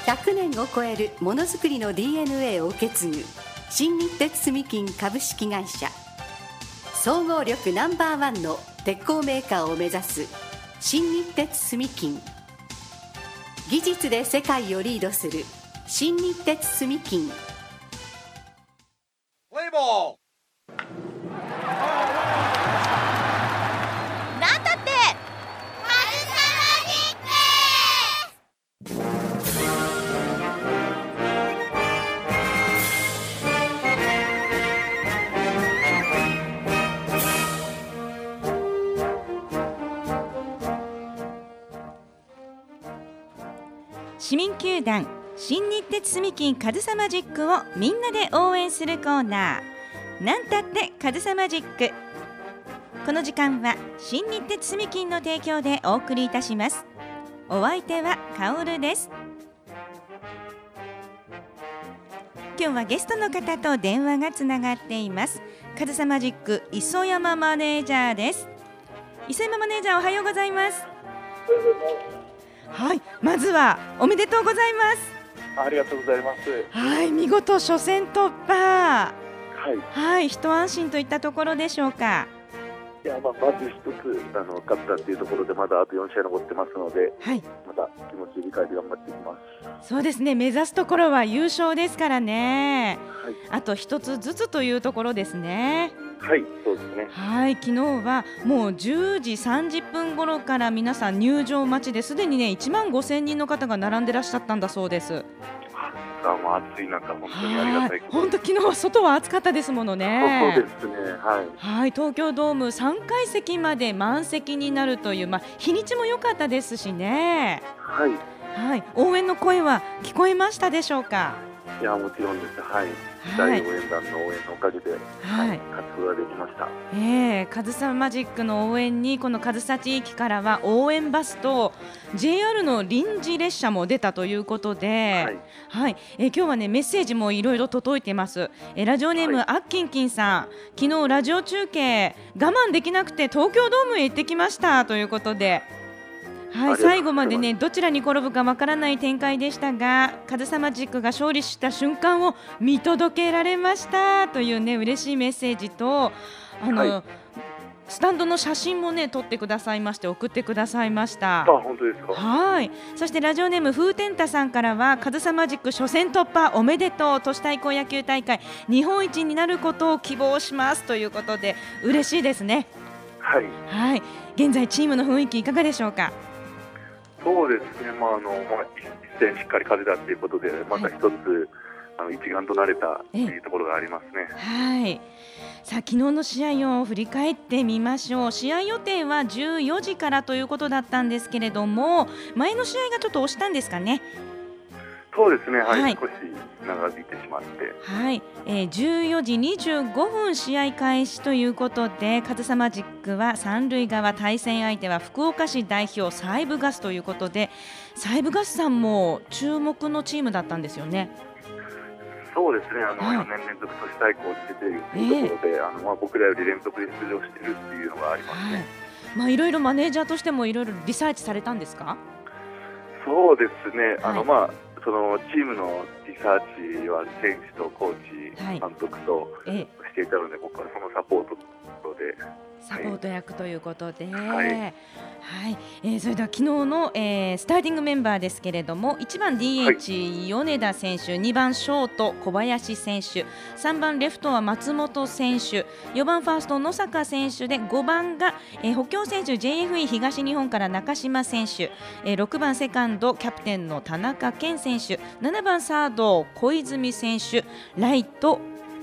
100年を超えるものづくりの DNA を受け継ぐ新日鉄住金株式会社、総合力ナンバーワンの鉄鋼メーカーを目指す新日鉄住金、技術で世界をリードする新日鉄住金。 プレイボール。 なんだって市民球団新日鉄住金カズサマジックをみんなで応援するコーナー、なんたってカズサマジック。この時間は新日鉄住金の提供でお送りいたします。お相手はカオルです。今日はゲストの方と電話がつながっています。カズサマジック磯山マネージャーです。磯山マネージャー、おはようございます。はい、まずはおめでとうございます。 ありがとうございます。 はい、見事初戦突破。 はい、 はい、一安心といったところでしょうか。 いや、まず一つ勝ったっていうところで、まだあと4試合残ってますので、 はい、 また気持ちを理解で頑張っていきます。 そうですね、目指すところは優勝ですからね、 はい、 あと一つずつというところですね。 はい、そうですね。 はい、昨日はもう10時30分頃から皆さん入場待ちで、すでにね1万5000人の方が並んでらっしゃったんだそうです。 もう暑い中、本当にありがたい。 本当、昨日は外は暑かったですものね。 そうですね。はい。 はい、東京ドーム3階席まで満席になるという、日にちも良かったですしね。 はい。 はい、応援の声は聞こえましたでしょうか。 いや、もちろんです。はい。 はい、 大応援団の応援のおかげで、 はい、 活動ができました。 カズサマジックの応援に、この上総地域からは応援バスと JR の臨時列車も出たということで、はい、今日はねメッセージもいろいろ届いてます。ラジオネーム、 はい、 あっきんきんさん、昨日ラジオ中継我慢できなくて東京ドームへ行ってきましたということで、はい、最後までねどちらに転ぶかわからない展開でしたが、カズサマジックが勝利した瞬間を見届けられましたというね嬉しいメッセージと、はい、スタンドの写真もね撮ってくださいまして、送ってくださいました。 本当ですか。 はい。そしてラジオネーム風天太さんからは、カズサマジック初戦突破おめでとう、都市対抗野球大会日本一になることを希望しますということで、嬉しいですね。 はい、 はい。現在チームの雰囲気いかがでしょうか。 そうですね、一戦しっかり勝てたということで、また一つ、一丸となれたというところがありますね。 はい。さあ、昨日の試合を振り返ってみましょう。試合予定は14時からということだったんですけれども、前の試合がちょっと押したんですかね。 そうですね、はい、 はい、 少し長引いてしまって、 はい、14時25分試合開始ということで、カズサマジックは三塁側、対戦相手は福岡市代表サイブガスということで、サイブガスさんも注目のチームだったんですよね。 そうですね、4年連続都市対抗に出ているというところで、僕らより連続で出場しているっていうのがありますね。 いろいろマネージャーとしてもいろいろリサーチされたんですか。 そうですね、そのチームのリサーチは選手とコーチ、監督としていたので、僕はそのサポートでサポート役ということで、それでは昨日の、スターティングメンバーですけれども、1番 DH、米田選手、2番ショート小林選手、3番レフトは松本選手、4番ファースト野坂選手で、5番が、補強選手 JFE 東日本から中島選手、6番セカンドキャプテンの田中健選手、7番サード小泉選手、ライト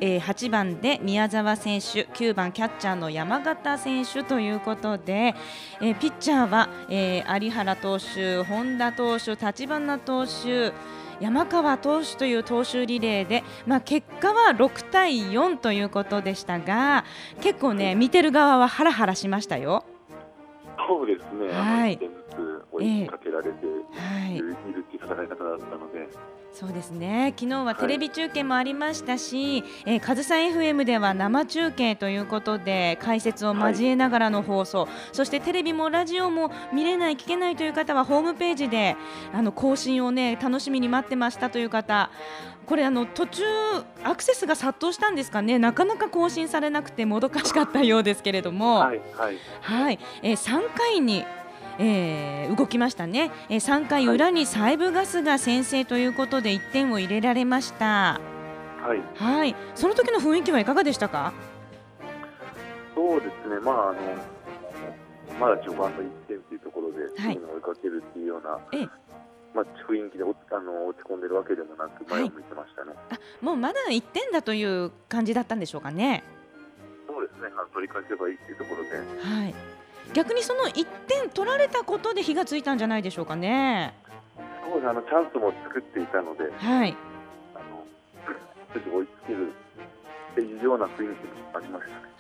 8番で宮澤選手、9番キャッチャーの山形選手ということで、ピッチャーは、有原投手、本田投手、橘投手、山川投手という投手リレーで、結果は6対4ということでしたが、結構ね見てる側はハラハラしましたよ。 そうですね、 はい、 く追いかけられているっていう戦い方だったので。 そうですね、昨日はテレビ中継もありましたし、カズさん FM では生中継ということで解説を交えながらの放送、そしてテレビもラジオも見れない聞けないという方はホームページで更新をね楽しみに待ってましたという方、これ途中アクセスが殺到したんですかね、なかなか更新されなくてもどかしかったようですけれども、3回に動きましたね。3回裏に西部ガスが先制ということで1点を入れられました。その時の雰囲気はいかがでしたか？ そうですね、まだ序盤の1点というところでチームを追いかけるっていうような、雰囲気で落ち込んでるわけでもなく前を向いてましたね。 もうまだ1点だという感じだったんでしょうかね。 そうですね、取り返せばいいっていうところで、 逆にその1点取られたことで火がついたんじゃないでしょうかね。 そうです、チャンスも作っていたので、追いつけるっていうような雰囲気もありましたね。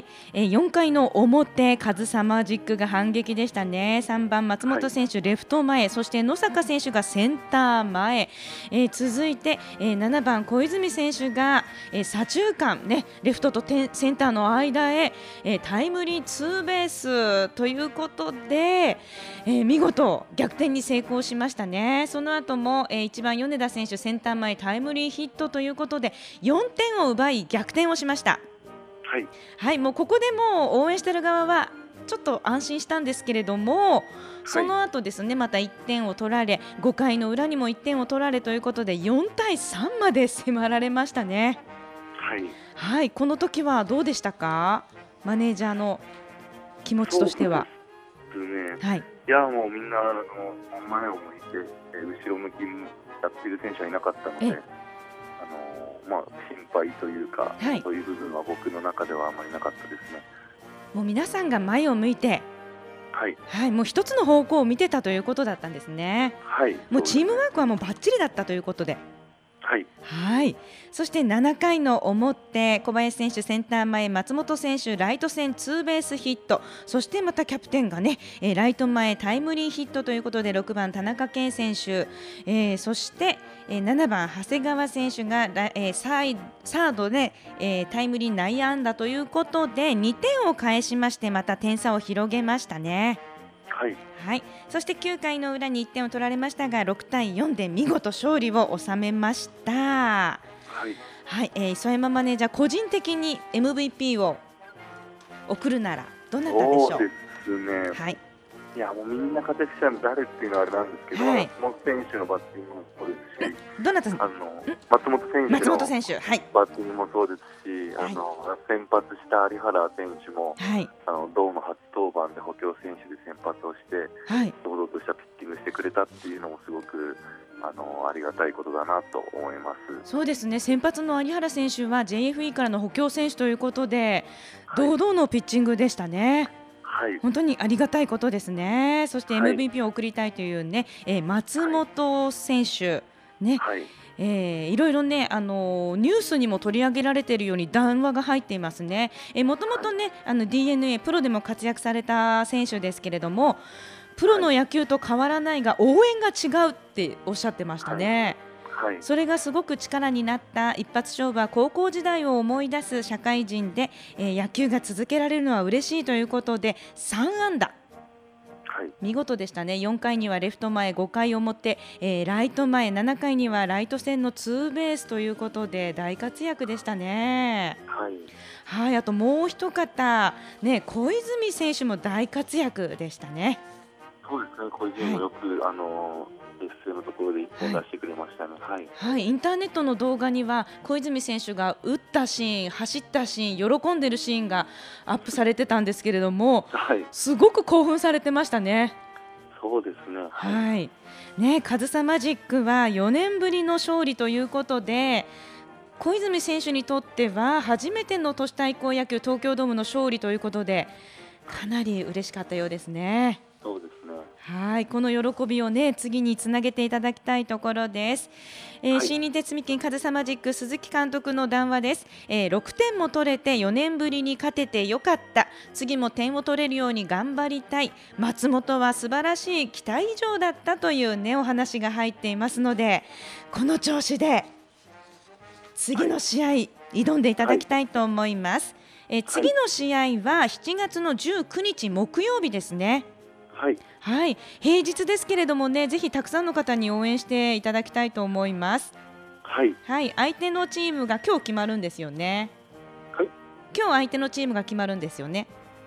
4回の表、カズサマジックが反撃でしたね。3番松本選手、レフト前、そして野坂選手がセンター前、続いて、7番小泉選手が、左中間、レフトとセンターの間へ、タイムリーツーベースということで、見事逆転に成功しましたね。その後も、1番米田選手センター前タイムリーヒットということで4点を奪い逆転をしました。もうここでもう応援している側はちょっと安心したんですけれども、その後ですね、また1点を取られ、5回の裏にも1点を取られということで4対3まで迫られましたね。この時はどうでしたか、マネージャーの気持ちとしては。 そうですね、いやもうみんな前を向いて後ろ向きにやっている選手はいなかったので、心配というか、そういう部分は僕の中ではあまりなかったですね。 もう皆さんが前を向いて、もう一つの方向を見てたということだったんですね。もうチームワークはもうバッチリだったということで。そして7回の表、小林選手センター前、松本選手ライト線ツーベースヒット、そしてまたキャプテンがね、ライト前タイムリーヒットということで6番田中圭選手、そして、7番長谷川選手が、サードで、タイムリー内野安打ということで2点を返しまして、また点差を広げましたね。そして9回の裏に1点を取られましたが6対4で見事勝利を収めました。磯山マネージャー、個人的に MVP を送るならどなたでしょう？ そうですね、いやもうみんな活躍したの誰っていうのはあれなんですけど、松本選手のバッティングもそうですし、 どなた松本選手のバッティングもそうですし、先発した有原選手も、ドーム初登板で補強選手で先発をして、堂々としたピッチングしてくれたっていうのもすごくありがたいことだなと思います。 そうですね、先発の有原選手は JFE からの補強選手ということで、堂々のピッチングでしたね。本当にありがたいことですね。そして MVP を送りたいというね、松本選手ね、いろいろね、ニュースにも取り上げられているように談話が入っていますね。もともとね、DNA プロでも活躍された選手ですけれども、プロの野球と変わらないが応援が違うっておっしゃってましたね。それがすごく力になった。一発勝負は高校時代を思い出す社会人で、野球が続けられるのは嬉しいということで3安打、見事でしたね。4回にはレフト前、5回表、ライト前、7回にはライト線のツーベースということで大活躍でしたね。あともう一方、小泉選手も大活躍でしたね。 そうですね、小泉もよく、劣勢のところで1本出してくれましたね。 インターネットの動画には小泉選手が打ったシーン、走ったシーン、喜んでるシーンがアップされてたんですけれども、すごく興奮されてましたね。 そうですね、 カズサマジックは4年ぶりの勝利ということで、小泉選手にとっては初めての都市対抗野球東京ドームの勝利ということでかなり嬉しかったようですね。 そうですね。 はい、この喜びをね次につなげていただきたいところです。新日鉄三金上総マジック鈴木監督の談話です。6点も取れて4年ぶりに勝ててよかった。次も点を取れるように頑張りたい。松本は素晴らしい、期待以上だったというねお話が入っていますので、この調子で次の試合、挑んでいただきたいと思います。次の試合は7月の19日木曜日ですね。 はい、 はい、平日ですけれどもね、ぜひたくさんの方に応援していただきたいと思います。 はい、 はい、相手のチームが今日決まるんですよね。 はい、 今日相手のチームが決まるんですよね。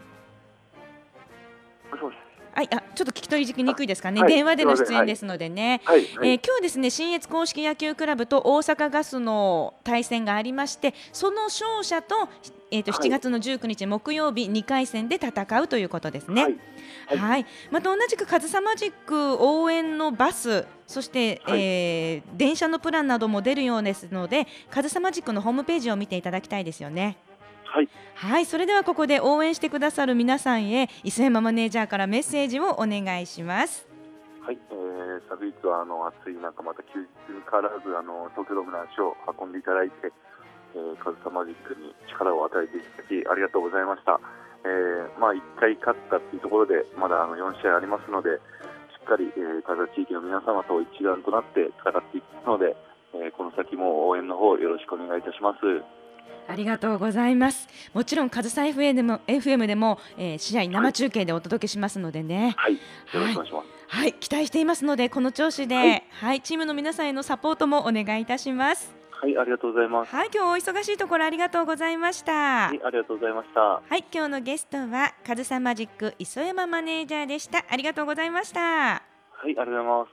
もしもし。 はい、ちょっと聞き取りにくいですかね、 はい、 電話での出演ですのでね、 はい今日ですね信越硬式野球クラブと大阪ガスの対戦がありまして、その勝者と、7月の19日木曜日2回戦で戦うということですね。はい、はい、また同じく上総マジック応援のバス、そして、電車のプランなども出るようですので、上総マジックのホームページを見ていただきたいですよね。 はい、 はい、それではここで応援してくださる皆さんへ磯山マネージャーからメッセージをお願いします。 はい、昨日は暑い中、また休日に変わらず東京ドームの足を運んでいただいて、上総マジックに力を与えていただきありがとうございました。1回勝ったというところでまだ4試合ありますので、しっかり、加賀地域の皆様と一丸となって戦っていくので、この先も応援の方よろしくお願いいたします。 ありがとうございます。もちろん上総 FM でも、試合生中継でお届けしますのでね。 はい、よろしくお願いします。 はい、期待していますので、この調子で、はい、チームの皆さんへのサポートもお願いいたします。 はい、ありがとうございます。 はい、今日お忙しいところありがとうございました。 はい、ありがとうございました。 はい、今日のゲストは上総マジック磯山マネージャーでした。ありがとうございました。 はい、ありがとうございます。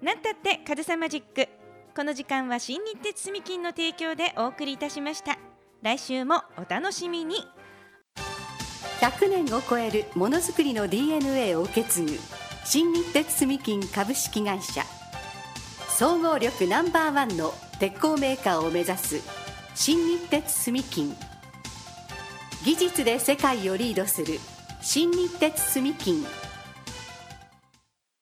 なんたって上総マジック、この時間は新日鉄住金の提供でお送りいたしました。来週もお楽しみに。 100年を超えるものづくりの DNA を受け継ぐ新日鉄住金株式会社、総合力No.1の鉄鋼メーカーを目指す新日鉄住金、技術で世界をリードする新日鉄住金